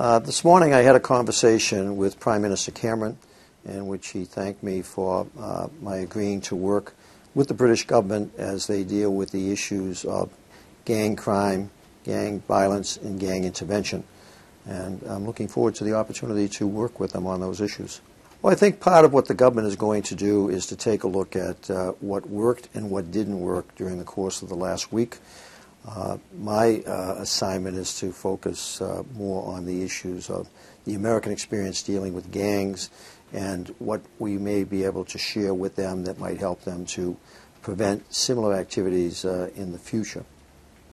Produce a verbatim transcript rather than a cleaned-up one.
Uh, this morning I had a conversation with Prime Minister Cameron in which he thanked me for uh, my agreeing to work with the British government as they deal with the issues of gang crime, gang violence, and gang intervention. And I'm looking forward to the opportunity to work with them on those issues. Well, I think part of what the government is going to do is to take a look at uh, what worked and what didn't work during the course of the last week. Uh, my uh, assignment is to focus uh, more on the issues of the American experience dealing with gangs and what we may be able to share with them that might help them to prevent similar activities uh, in the future.